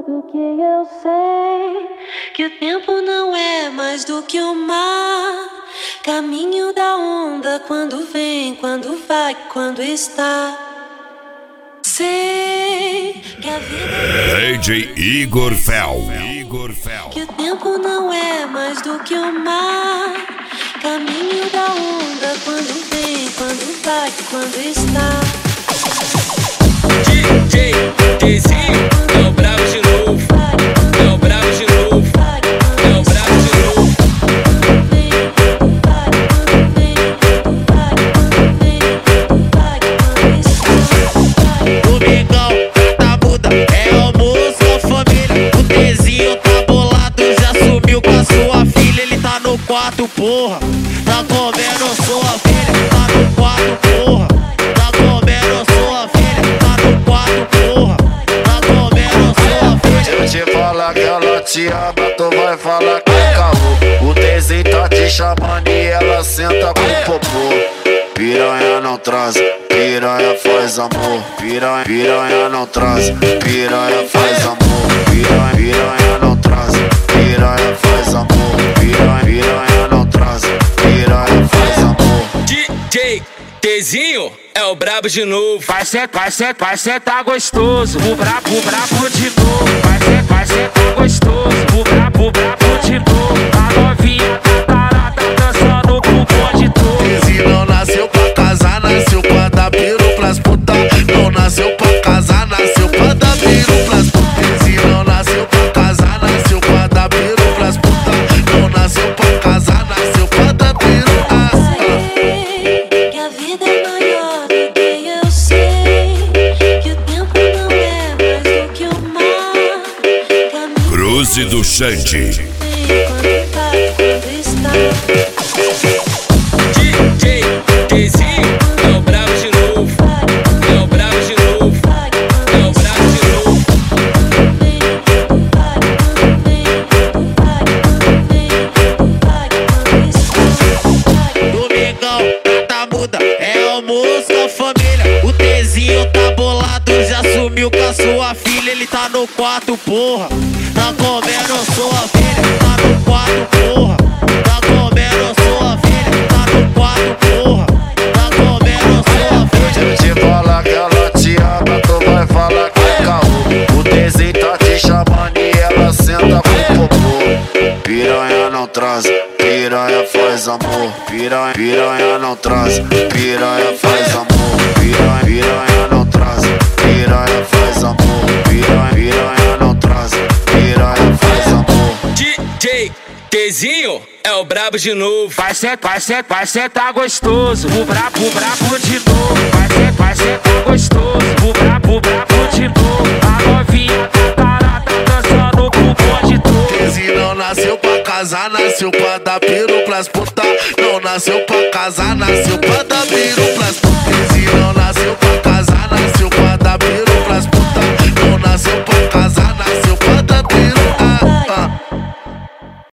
do que eu sei que o tempo não é mais do que o mar, caminho da onda, quando vem, quando vai, quando está. Sei que a vida DJ Igor Fel. Que o tempo não é mais do que o mar, caminho da onda, quando vem, quando vai, quando está. DJ Dezinho é o brabo de novo, é o brabo de novo, é o brabo de novo. Domingão tá muda, é almoço com a família. O Dezinho tá bolado, já sumiu com a sua filha. Ele tá no quarto, porra, tá comendo sua filha. Tá no quarto, porra, tá comendo sua filha. Tá no quarto, porra, tá comendo sua filha. Se eu te falar que ela te ama, tu vai falar que é caô. O Dezinho tá te chamando e ela senta com o popô. Piranha não transa, piranha faz amor. Piranha não transa, piranha faz amor. Piranha não transa, piranha faz amor. Piranha não transa, piranha faz amor. DJ Dezinho é o brabo de novo. Vai sentar gostoso, o brabo de novo. Vai sentar gostoso, o brabo de novo. A novinha tá tarada, dançando com o bonde todo. Dezinho não nasceu pra casar, nasceu pra dar piro pras putas. Não nasceu pra casar, nasceu pra dar piro pras putas. Dezinho não nasceu pra casar, nasceu pra dar piro pras putas. Não nasceu pra casar, nasceu pra dar piro. Sei que a vida é maior do que eu sei, que o tempo não é mais do que o mar, caminho Cruze do Xande. vem, quando vai, quando está. DJ Dezinho é o brabo de novo, é o brabo de novo, é o brabo de novo. Domingão tá muda, é almoço com a família. O Dezinho tá bolado, já sumiu com a sua filha. Ele tá no quarto, porra, tá comendo sua filha. Tá no quarto, porra, tá comendo sua filha. Tá no quarto, porra, tá comendo sua filha. Se eu te falar que ela te ama, tu vai falar que é caô. O Dezinho tá te chamando e ela senta com o popô. Piranha não transa, piranha faz amor. Piranha não transa, piranha faz amor. Piranha não transa, piranha faz amor. Piranha não transa, piranha faz amor. DJ Dezinho é o brabo de novo. Vai sentar gostoso, o brabo de novo. Vai sentar gostoso, o brabo de novo. A novinha tá tarada, dançando com o bonde todo. Dezinho não nasceu pra casar, nasceu pra dar piro pras putas. Não nasceu pra casar, nasceu pra dar piro pras putas.